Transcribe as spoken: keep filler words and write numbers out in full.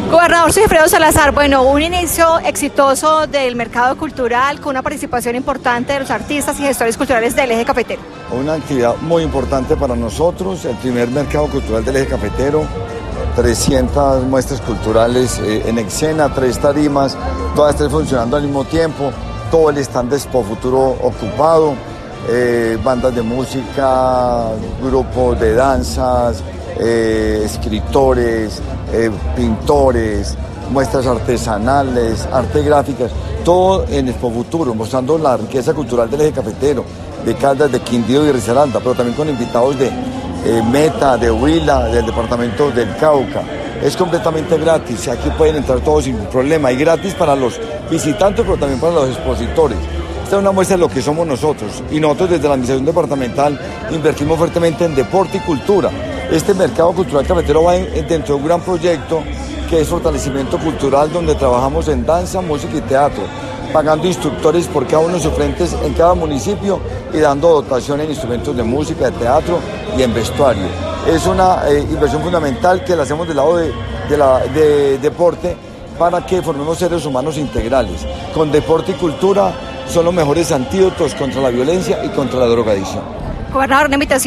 Gobernador Sigifredo Salazar, bueno, un inicio exitoso del mercado cultural con una participación importante de los artistas y gestores culturales del eje cafetero. Una actividad muy importante para nosotros, el primer mercado cultural del eje cafetero, trescientas muestras culturales eh, en escena, tres tarimas, todas tres funcionando al mismo tiempo, todo el stand de Expo Futuro ocupado, eh, bandas de música, grupos de danzas, eh, escritores, eh, pintores, muestras artesanales, arte gráficas, todo en Expo Futuro, mostrando la riqueza cultural del eje cafetero, de Caldas, de Quindío y Risaralda, pero también con invitados de eh, Meta, de Huila, del departamento del Cauca. Es completamente gratis, aquí pueden entrar todos sin problema, y gratis para los visitantes, pero también para los expositores. Esta es una muestra de lo que somos nosotros, y nosotros desde la administración departamental invertimos fuertemente en deporte y cultura. Este mercado cultural cafetero va en, dentro de un gran proyecto que es fortalecimiento cultural, donde trabajamos en danza, música y teatro, pagando instructores por cada uno de sus frentes en cada municipio y dando dotación en instrumentos de música, de teatro y en vestuario. Es una eh, inversión fundamental que la hacemos del lado de, de, la, de deporte para que formemos seres humanos integrales. Con deporte y cultura son los mejores antídotos contra la violencia y contra la drogadicción. Gobernador, una invitación.